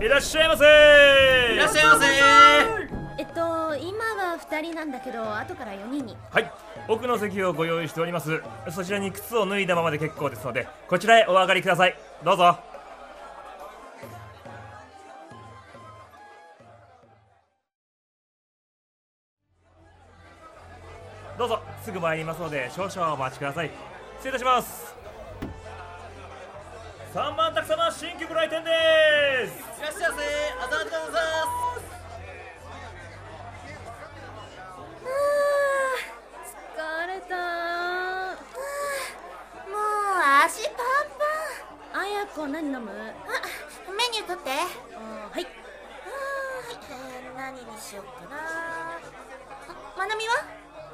いらっしゃいませ。 いらっしゃいませ。 今は2人なんだけど、後から4人に。 はい、奥の席をご用意しております。そちらに靴を脱いだままで結構ですので、こちらへお上がりください。どうぞ。どうぞ、すぐ参りますので少々お待ちください。失礼いたします。3番宅様、新規ご来店です。 いらっしゃいませ。あざありがとうございます。 疲れた。 もう足パンパン。 あやこ、何飲む？ メニュー取って。 はい。 何にしようかな。まなみは？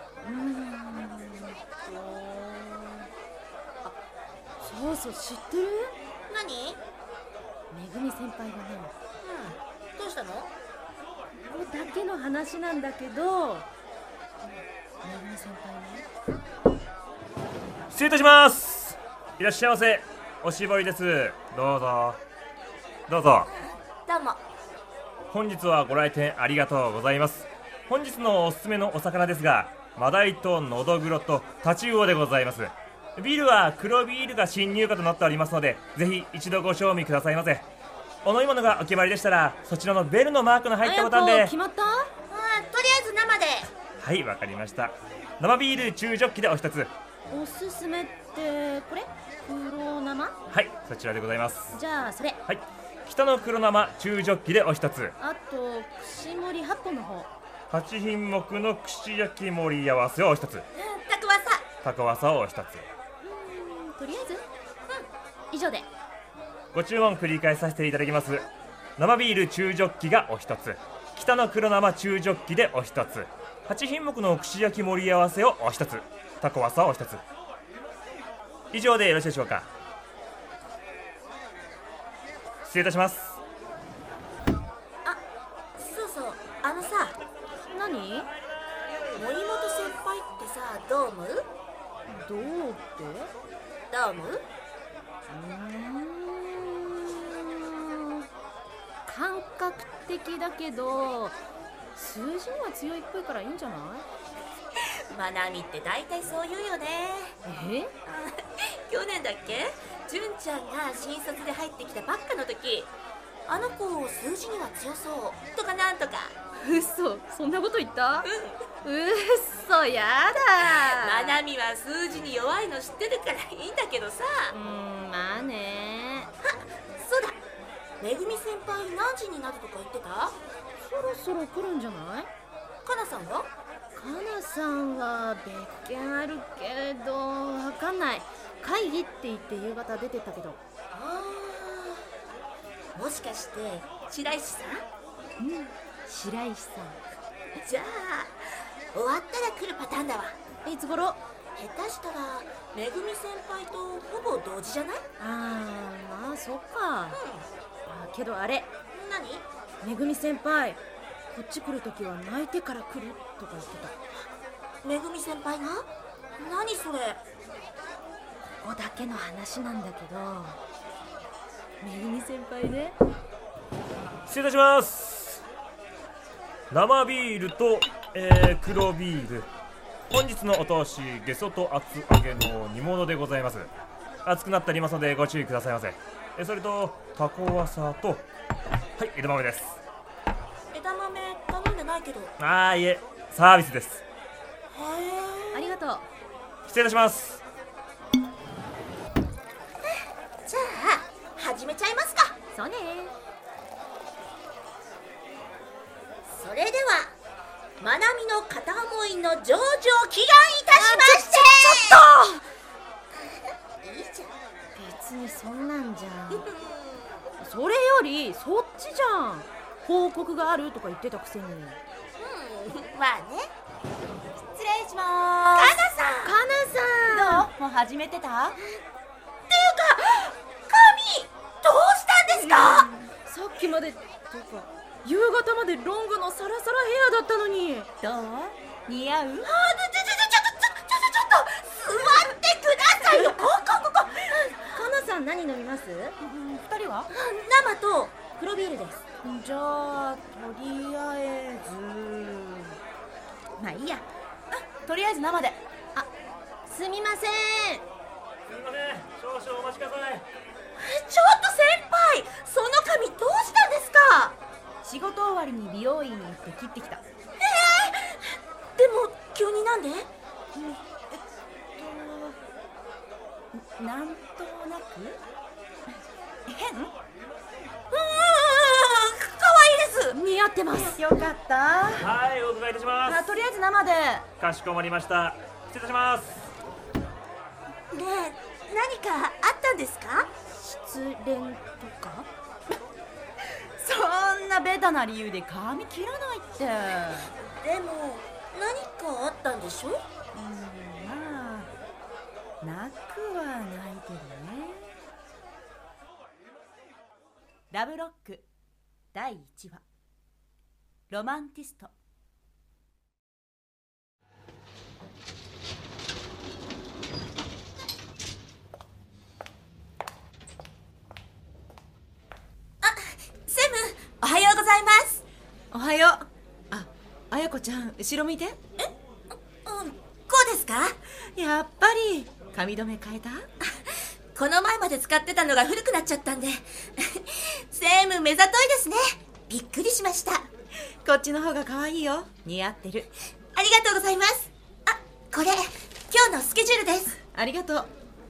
そうそう、知ってる？ 何？ めぐみ先輩がね。 どうしたの？ ここだけの話なんだけど、めぐみ先輩ね。 失礼いたします。いらっしゃいませ。おしぼりです。どうぞどうぞ。 どうも。 本日はご来店ありがとうございます。本日のおすすめのお魚ですが、マダイとノドグロとタチウオでございます。ビールは黒ビールが新入荷となっておりますので、ぜひ一度ご賞味くださいませ。お飲み物がお決まりでしたら、そちらのベルのマークの入ったボタンで。 決まった？ とりあえず生で。 はい、わかりました。生ビール中ジョッキでお一つ。 おすすめってこれ？黒生？ はい、そちらでございます。 じゃあそれ。 はい、北の黒生中ジョッキでお一つ。 あと串盛り8本の方。 8品目の串焼き盛り合わせをお一つ。 たくわさ。 タコワサをお一つ。 とりあえず以上で。 ご注文繰り返させていただきます。生ビール中ジョッキがお一つ、北の黒生中ジョッキでお一つ、8品目の串焼き盛り合わせをお一つ、タコワサをお一つ。以上でよろしいでしょうか。失礼いたします。 そうそう、 何？ 森本先輩ってさ、どう思う？ どうって？ どう思う？ 感覚的だけど数字には強いっぽいからいいんじゃない？ まなみって大体そう言うよね。去年だっけ、純ちゃんが新卒で入ってきたばっかの時、あの子数字には強そうとかなんとか。 嘘、そんなこと言った？嘘、やだ。 まなみは数字に弱いの知ってるからいいんだけどさ。 まあね。 そうだ、めぐみ先輩何時になるとか言ってた？ そろそろ来るんじゃない？ かなさんは？ かなさんは別件あるけどわかんない。会議って言って夕方出てったけど。 もしかして白石さん？ 白石さん。 じゃあ終わったら来るパターンだわ。 いつ頃？ 下手したらめぐみ先輩とほぼ同時じゃない？ まあそっか。けどあれ、 何？ めぐみ先輩こっち来るときは泣いてから来るとか言ってた。 めぐみ先輩が？何それ？ ここだけの話なんだけど、めぐみ先輩ね。 失礼いたします。生ビールと、黒ビール、本日のお通しゲソと厚揚げの煮物でございます。熱くなっておりますのでご注意くださいませ。それとタコワサと、はい、枝豆です。 枝豆頼んでないけど。 いえ、サービスです。 ありがとう。 失礼いたします。 じゃあ始めちゃいますか。 そうね。 それではまなみの片思いの上場祈願いたしまして。ちょっといいじゃん。 別にそんなんじゃん。それよりそっちじゃん。報告があるとか言ってたくせに。 まあね。 失礼しまーす。 かなさん。 どう？もう始めてた？ っていうか、髪どうしたんですか？ さっきまでとか夕方までロングのサラサラヘアだったのに。 どう？似合う？ ちょっと座ってくださいよ。ここ。 かなさん何飲みます？ 2人は？ 生と黒ビールです。 じゃあとりあえずまあいいや。とりあえず生で。 すみません。 すみません、少々お待ちください。 ちょっと先輩、その髪どうしたんですか？ 仕事終わりに美容院に行って切ってきた。 でも急になんで？ なんとなく変？ 可愛いです。 似合ってます。 よかった。 はい、お伺いいたします。 とりあえず生で。 かしこまりました。失礼いたします。 ねえ、何かあったんですか？ 失恋とか？ そんなベタな理由で髪切らないって。 でも何かあったんでしょ？ まあなくはないけどね。ラブロック第1話ロマンティスト。 セム、おはようございます。 おはよう。あやこちゃん、後ろ見て。 こうですか？ やっぱり髪留め変えた？ この前まで使ってたのが古くなっちゃったんでセム目ざといですね。びっくりしました。 こっちの方が可愛いよ。似合ってる。 ありがとうございます。これ今日のスケジュールです。 ありがとう。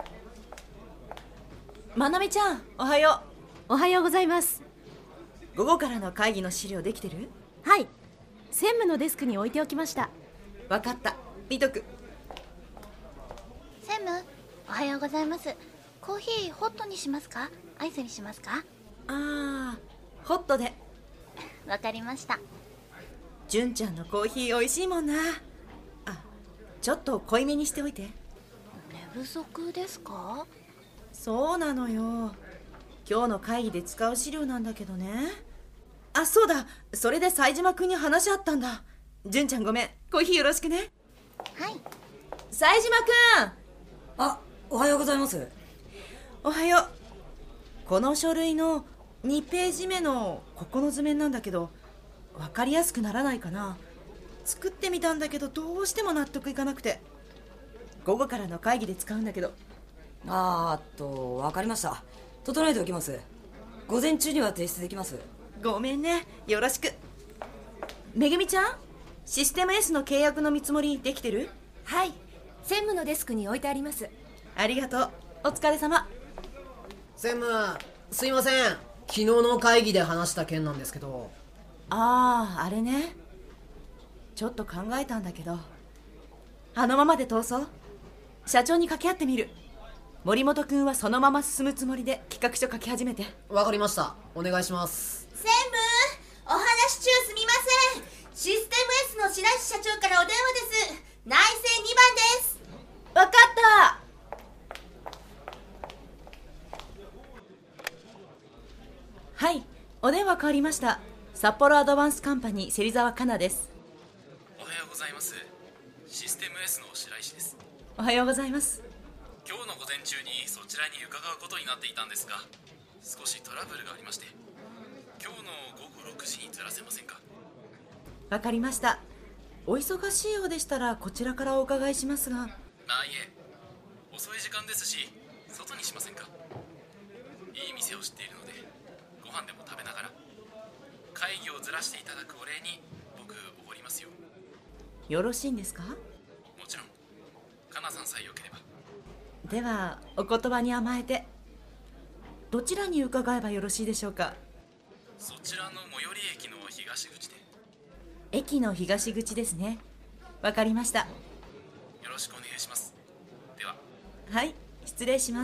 まなみちゃん、おはよおはようございます。 う。午後からの会議の資料できてる？ はい、専務のデスクに置いておきました。 わかった、見とく。 専務、おはようございます。コーヒーホットにしますか？アイスにしますか？ ホットで。 わかりました。 純ちゃんのコーヒー美味しいもんな。ちょっと濃いめにしておいて。 寝不足ですか？ そうなのよ。今日の会議で使う資料なんだけどね。そうだ、それで冴島くんに話あったんだ。純ちゃんごめん、コーヒーよろしくね。 はい。 冴島くん。 おはようございます。 おはよう。この書類の2ページ目のここの図面なんだけど、分かりやすくならないかな。作ってみたんだけどどうしても納得いかなくて。午後からの会議で使うんだけど。 わかりました。整えておきます。午前中には提出できます。 ごめんね、よろしく。めぐみちゃん、システム S の契約の見積もりできてる？ はい、専務のデスクに置いてあります。 ありがとう。お疲れ様。 専務、すいません。昨日の会議で話した件なんですけど。 あれね。ちょっと考えたんだけど、あのままで通そう。社長に掛け合ってみる。森本くんはそのまま進むつもりで企画書書き始めて。 わかりました。お願いします。 専務、お話中すみません。システム S の白石社長からお電話です。内政2番です。 わかった。はい、お電話変わりました。札幌アドバンスカンパニー芹沢香奈です。 おはようございます。システム S の白石です。 おはようございます。 今日の午前中にそちらに伺うことになっていたんですが、少しトラブルがありまして、今日の午後6時にずらせませんか？ わかりました。お忙しいようでしたらこちらからお伺いしますが。 いえ、遅い時間ですし外にしませんか？いい店を知っているので、ご飯でも食べながら会議をずらしていただくお礼に僕おごりますよ。 よろしいんですか？ もちろん、かなさんさえよければ。 ではお言葉に甘えて、どちらに伺えばよろしいでしょうか？ そちらの最寄り駅の東口で。 駅の東口ですね。わかりました。 よろしくお願いします。では。 はい、失礼します。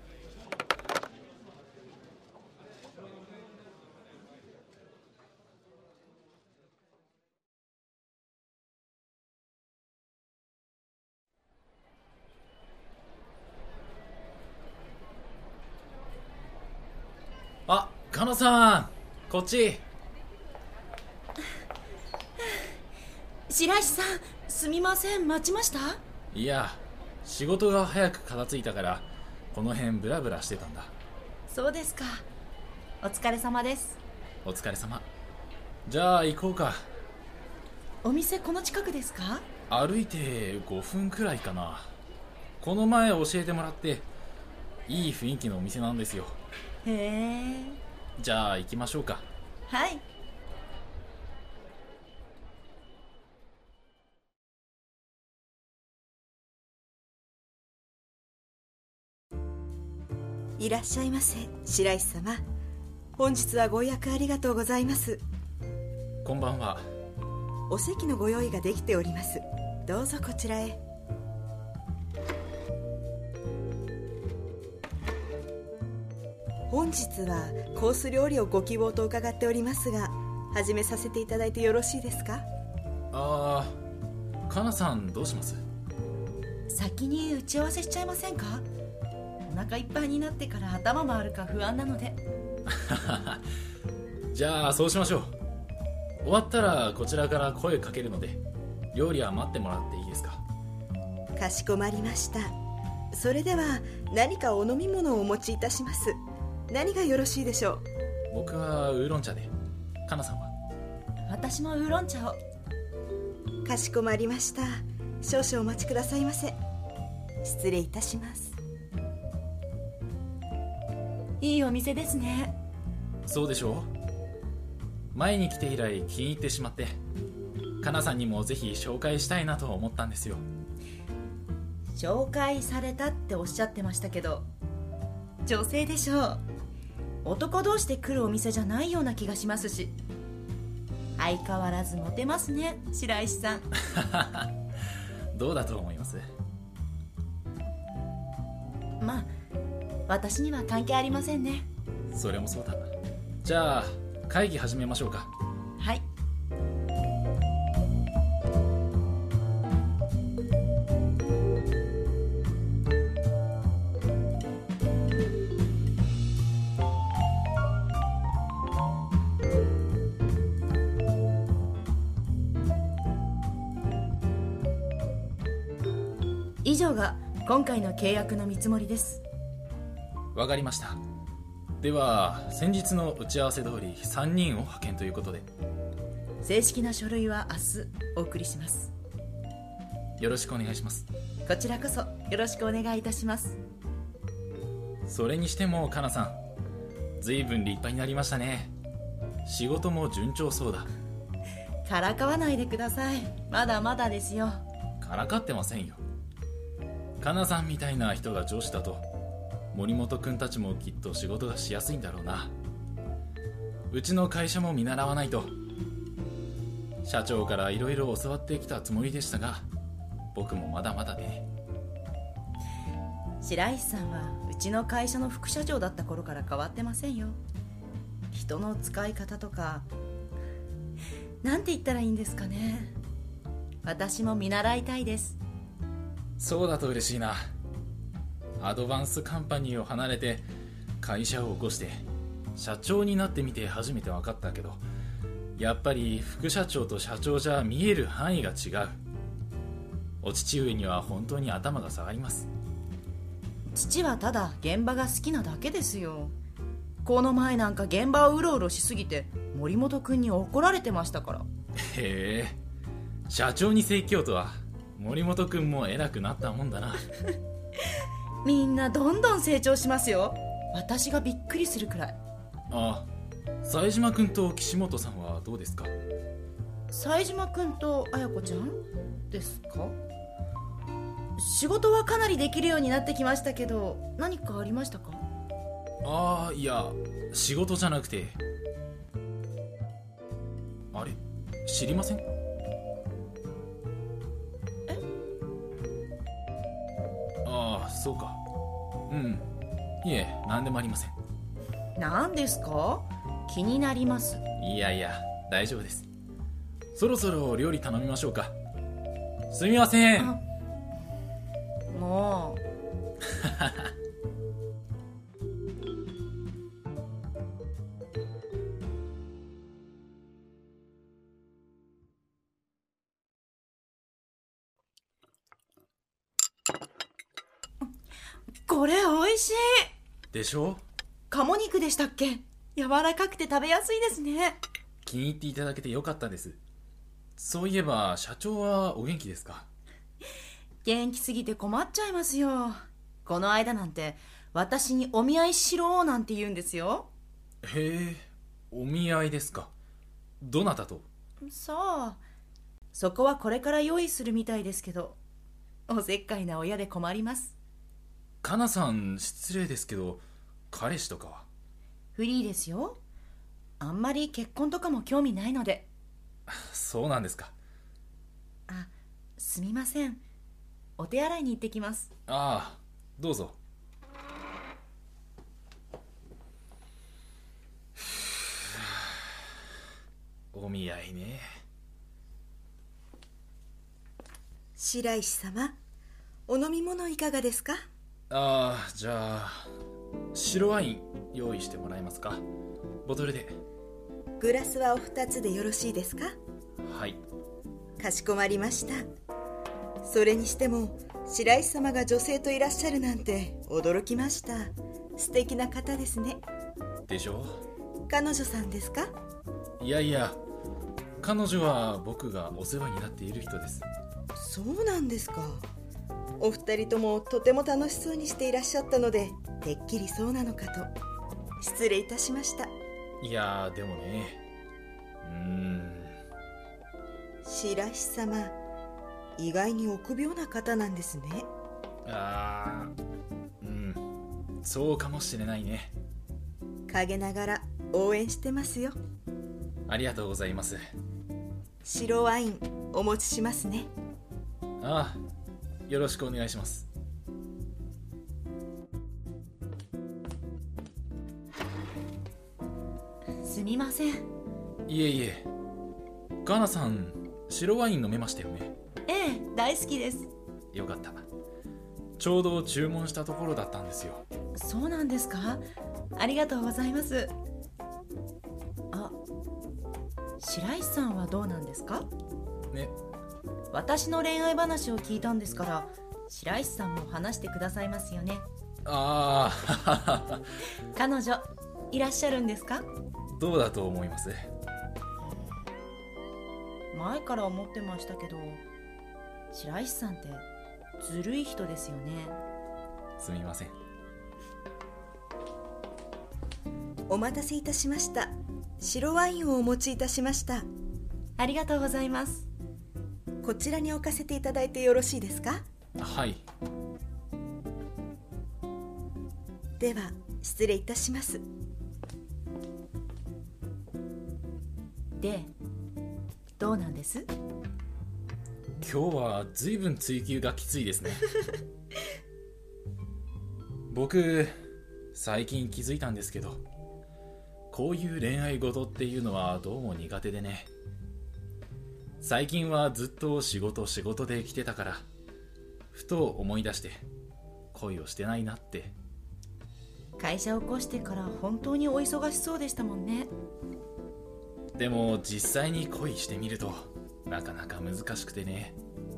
かなさん、こっち。 白石さん、すみません、待ちました？ いや、仕事が早く片付いたからこの辺ブラブラしてたんだ。 そうですか。 お疲れ様です。 お疲れ様。じゃあ行こうか。 お店この近くですか？ 歩いて5分くらいかな。この前教えてもらっていい雰囲気のお店なんですよ。 へえ。 じゃあ行きましょうか。 はい。 いらっしゃいませ、白石様。本日はご予約ありがとうございます。 こんばんは。 お席のご用意ができております。どうぞこちらへ。本日はコース料理をご希望と伺っておりますが、始めさせていただいてよろしいですか？ かなさんどうします？ 先に打ち合わせしちゃいませんか？お腹いっぱいになってから頭回るか不安なので。 じゃあそうしましょう。終わったらこちらから声かけるので、料理は待ってもらっていいですか？ かしこまりました。それでは何かお飲み物をお持ちいたします。何がよろしいでしょう？ 僕はウーロン茶で。かなさんは？ 私もウーロン茶を。 かしこまりました。少々お待ちくださいませ。失礼いたします。 いいお店ですね。 そうでしょう。前に来て以来気に入ってしまって、かなさんにもぜひ紹介したいなと思ったんですよ。 紹介されたっておっしゃってましたけど、女性でしょう。男同士で来るお店じゃないような気がしますし。相変わらずモテますね、白石さん。 どうだと思います？ まあ私には関係ありませんね。 それもそうだ。じゃあ会議始めましょうか。 はい。以上が今回の契約の見積もりです。 わかりました。では先日の打ち合わせ通り3人を派遣ということで。 正式な書類は明日お送りします。 よろしくお願いします。 こちらこそよろしくお願いいたします。 それにしてもかなさん、随分立派になりましたね。仕事も順調そうだ。 からかわないでください。まだまだですよ。 からかってませんよ。かなさんみたいな人が上司だと森本くんたちもきっと仕事がしやすいんだろうな。うちの会社も見習わないと。社長からいろいろ教わってきたつもりでしたが、僕もまだまだでね。 白石さんはうちの会社の副社長だった頃から変わってませんよ。人の使い方とか、なんて言ったらいいんですかね。私も見習いたいです。 そうだと嬉しいな。アドバンスカンパニーを離れて会社を起こして社長になってみて初めて分かったけど、やっぱり副社長と社長じゃ見える範囲が違う。お父上には本当に頭が下がります。 父はただ現場が好きなだけですよ。この前なんか現場をうろうろしすぎて森本君に怒られてましたから。 へえ、社長に説教とは森本君も偉くなったもんだな。 みんなどんどん成長しますよ。私がびっくりするくらい。 ああ、冴島君と岸本さんはどうですか？ 冴島君と彩子ちゃんですか？仕事はかなりできるようになってきましたけど、何かありましたか？ ああ、いや仕事じゃなくて。あれ、知りません？ああ、そうか。いえ、何でもありません。 何ですか？気になります。 いやいや、大丈夫です。そろそろ料理頼みましょうか。すみません。 もうこれ美味しいでしょ？ 鴨肉でしたっけ？ 柔らかくて食べやすいですね。 気に入っていただけてよかったです。そういえば社長はお元気ですか？ 元気すぎて困っちゃいますよ。この間なんて私にお見合いしろなんて言うんですよ。 へえ、お見合いですか。どなたと？ そう、そこはこれから用意するみたいですけど、おせっかいな親で困ります。 かなさん、失礼ですけど彼氏とかは？ フリーですよ。あんまり結婚とかも興味ないので。 そうなんですか。 あ、すみません。お手洗いに行ってきます。 ああ、どうぞ。お見合いね。 白石様、お飲み物いかがですか？ ああ、じゃあ白ワイン用意してもらえますか？ボトルで。 グラスはお二つでよろしいですか？ はい。 かしこまりました。それにしても白石様が女性といらっしゃるなんて驚きました。素敵な方ですね。 でしょ？ 彼女さんですか？ いやいや、彼女は僕がお世話になっている人です。 そうなんですか。お二人ともとても楽しそうにしていらっしゃったので、てっきりそうなのかと。失礼いたしました。 いやでもね、 白石様、意外に臆病な方なんですね。 ああ、そうかもしれないね。 陰ながら応援してますよ。 ありがとうございます。 白ワインお持ちしますね。 ああ、よろしくお願いします。 すみません。 いえいえ。ガーナさん、白ワイン飲めましたよね？ ええ、大好きです。 よかった。ちょうど注文したところだったんですよ。 そうなんですか？ありがとうございます。あ、白石さんはどうなんですかね。 私の恋愛話を聞いたんですから、白石さんも話してくださいますよね。 ああ彼女いらっしゃるんですか？ どうだと思います？ 前から思ってましたけど、白石さんってずるい人ですよね。 すみません。 お待たせいたしました。白ワインをお持ちいたしました。 ありがとうございます。 こちらに置かせていただいてよろしいですか？ はい。 では失礼いたします。 で、どうなんです？ 今日は随分追求がきついですね。僕、最近気づいたんですけど、こういう恋愛事っていうのはどうも苦手でね。最近はずっと仕事で来てたから、ふと思い出して恋をしてないなって。 会社を起こしてから本当にお忙しそうでしたもんね。 でも実際に恋してみるとなかなか難しくてね。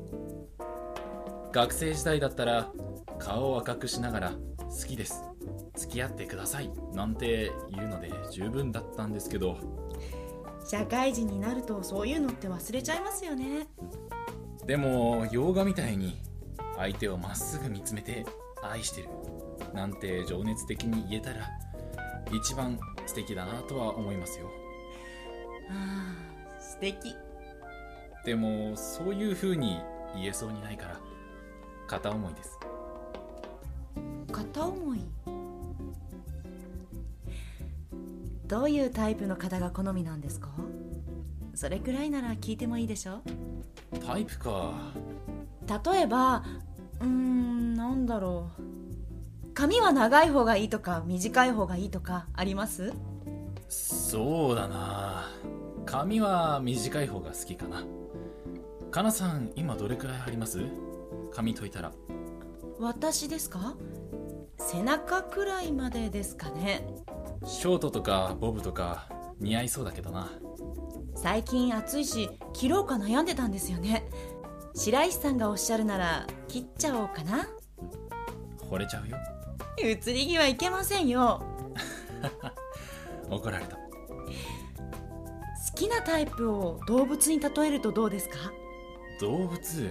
学生時代だったら顔を赤くしながら好きです、付き合ってくださいなんて言うので十分だったんですけど、 社会人になるとそういうのって忘れちゃいますよね。 でも洋画みたいに相手をまっすぐ見つめて愛してるなんて情熱的に言えたら一番素敵だなとは思いますよ。 ああ、素敵。 でもそういう風に言えそうにないから片思いです。 片思い？どういうタイプの方が好みなんですか？それくらいなら聞いてもいいでしょ？ タイプか。 例えばなんだろう、髪は長い方がいいとか短い方がいいとかあります？ そうだな、髪は短い方が好きかな。かなさん今どれくらいあります？髪解いたら。 私ですか？背中くらいまでですかね。 ショートとかボブとか似合いそうだけどな。 最近暑いし切ろうか悩んでたんですよね。白石さんがおっしゃるなら切っちゃおうかな。 惚れちゃうよ。 移り気はいけませんよ。 怒られた。 好きなタイプを動物に例えるとどうですか？ 動物、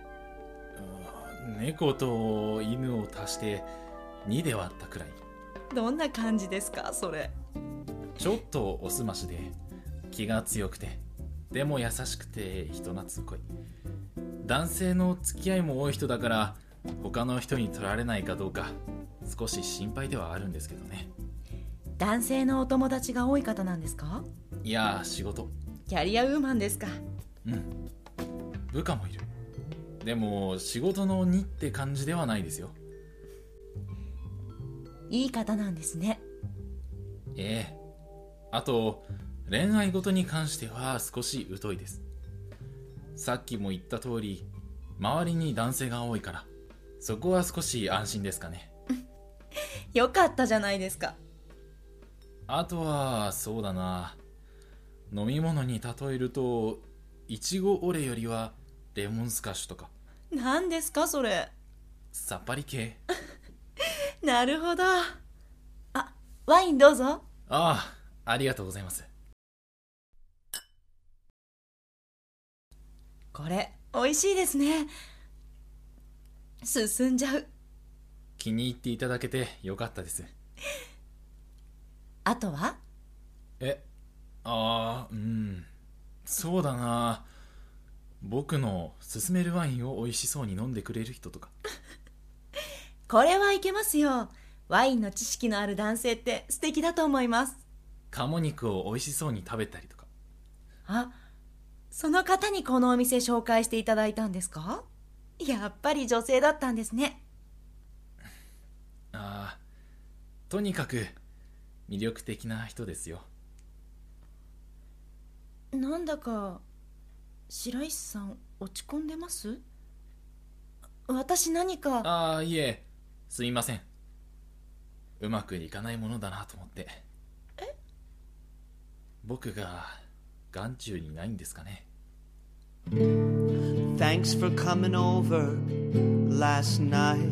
猫と犬を足して2で割ったくらい。 どんな感じですかそれ？ ちょっとおすましで気が強くて、でも優しくて人懐っこい。男性の付き合いも多い人だから他の人に取られないかどうか少し心配ではあるんですけどね。 男性のお友達が多い方なんですか？ いや、仕事。 キャリアウーマンですか？ うん、部下もいる。でも仕事の2って感じではないですよ。 いい方なんですね。 ええ。あと恋愛事に関しては少し疎いです。さっきも言った通り周りに男性が多いからそこは少し安心ですかね。 よかったじゃないですか。 あとはそうだな、飲み物に例えるといちごオレよりはレモンスカッシュとか。 何ですかそれ？ さっぱり系。 なるほど。あ、ワインどうぞ。 ありがとうございます。 これ美味しいですね。進んじゃう。 気に入っていただけてよかったです。 あとは？ そうだな、僕の勧めるワインを美味しそうに飲んでくれる人とか。 これはいけますよ。ワインの知識のある男性って素敵だと思います。 鴨肉を美味しそうに食べたりとか。 あ、その方にこのお店紹介していただいたんですか？やっぱり女性だったんですね。 とにかく魅力的な人ですよ。 なんだか白石さん落ち込んでます？私何か。 いえ、すいません。うまくいかないものだなと思って。僕が眼中にないんですかね。 Thanks for coming over last night.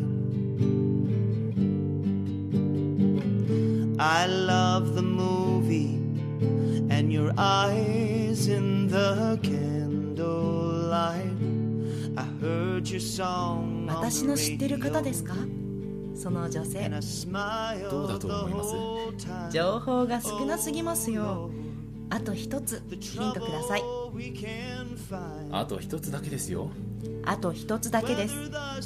I love the movie and your eyes in the candlelight. I heard your song. 私の知ってる方ですか？その女性。 どうだと思います？ 情報が少なすぎますよ。あと一つヒントください。 あと一つだけですよ。 あと一つだけです。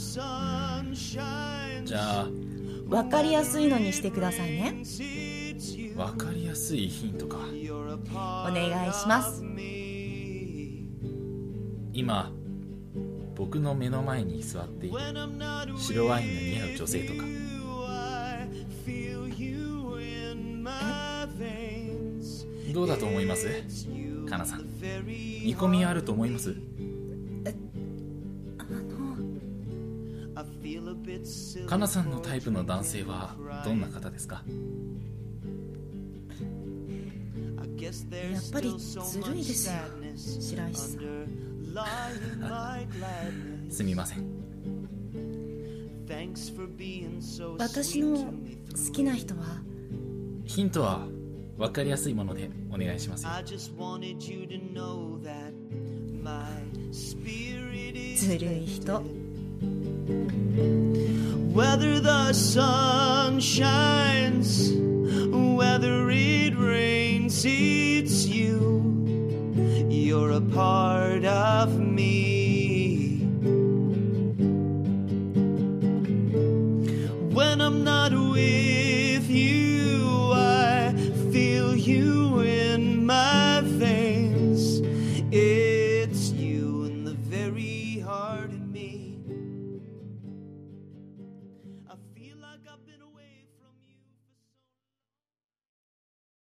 じゃあわかりやすいのにしてくださいね。 わかりやすいヒントか。 お願いします。 今僕の目の前に座っている白ワインの似合う女性とか。どうだと思います？かなさん、見込みあると思います？かなさんのタイプの男性はどんな方ですか？ やっぱりずるいですよ、白石さん。 すみません。 私の好きな人は？ ヒントは分かりやすいものでお願いしますよ。 ずるい人。 Whether the sun shines, whether it rains, it's you. You're a part of me.